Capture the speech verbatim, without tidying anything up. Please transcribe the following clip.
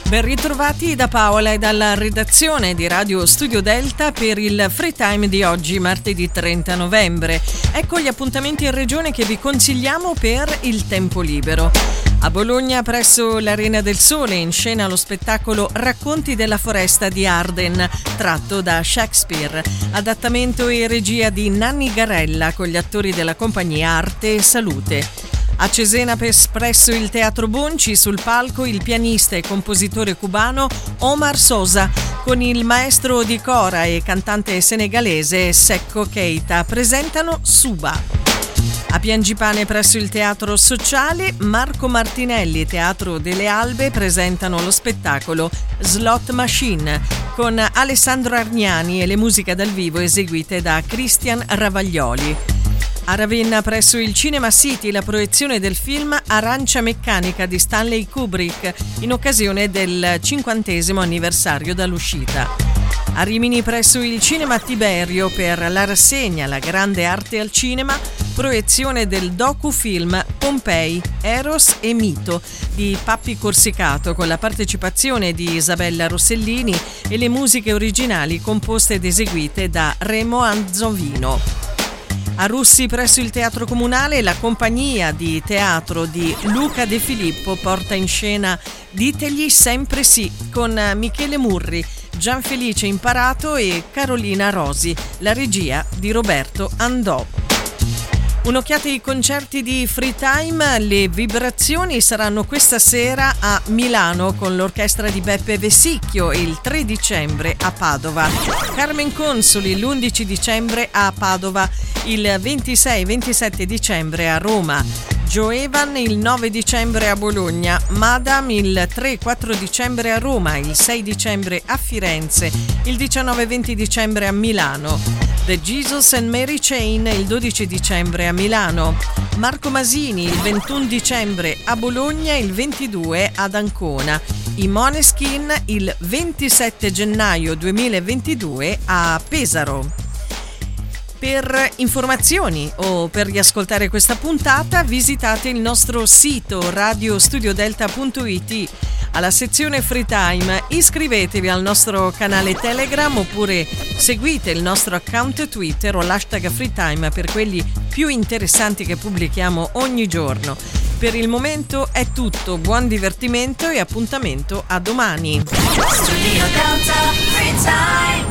Ben ritrovati da Paola e dalla redazione di Radio Studio Delta per il Free Time di oggi, martedì trenta novembre. Ecco gli appuntamenti in regione che vi consigliamo per il tempo libero. A Bologna, presso l'Arena del Sole, in scena lo spettacolo Racconti della foresta di Arden, tratto da Shakespeare. Adattamento e regia di Nanni Garella con gli attori della compagnia Arte e Salute. A Cesena, presso il Teatro Bonci, sul palco il pianista e compositore cubano Omar Sosa con il maestro di cora e cantante senegalese Secco Keita presentano Suba. A Piangipane, presso il Teatro Sociale, Marco Martinelli e Teatro delle Albe presentano lo spettacolo Slot Machine con Alessandro Argnani e le musiche dal vivo eseguite da Cristian Ravaglioli. A Ravenna, presso il Cinema City, la proiezione del film Arancia Meccanica di Stanley Kubrick in occasione del cinquantesimo anniversario dall'uscita. A Rimini, presso il Cinema Tiberio, per la rassegna La Grande Arte al Cinema, proiezione del docufilm Pompei, Eros e Mito di Pappi Corsicato con la partecipazione di Isabella Rossellini e le musiche originali composte ed eseguite da Remo Anzovino. A Russi, presso il Teatro Comunale, la compagnia di teatro di Luca De Filippo porta in scena Ditegli sempre sì con Michele Murri, Gianfelice Imparato e Carolina Rosi, la regia di Roberto Andò. Un'occhiata ai concerti di Free Time. Le vibrazioni saranno questa sera a Milano con l'orchestra di Beppe Vessicchio e il tre dicembre a Padova. Carmen Consoli l'undici dicembre a Padova, il ventisei ventisette dicembre a Roma. Joevan il nove dicembre a Bologna, Madam il tre quattro dicembre a Roma, il sei dicembre a Firenze, il diciannove venti dicembre a Milano. The Jesus and Mary Chain il dodici dicembre a Milano. Marco Masini il ventuno dicembre a Bologna e il ventidue ad Ancona. I Måneskin il ventisette gennaio duemilaventidue a Pesaro. Per informazioni o per riascoltare questa puntata visitate il nostro sito radio studio delta punto it. Alla sezione Free Time iscrivetevi al nostro canale Telegram oppure seguite il nostro account Twitter o l'hashtag Free Time per quelli più interessanti che pubblichiamo ogni giorno. Per il momento è tutto, buon divertimento e appuntamento a domani. Studio Delta Free Time.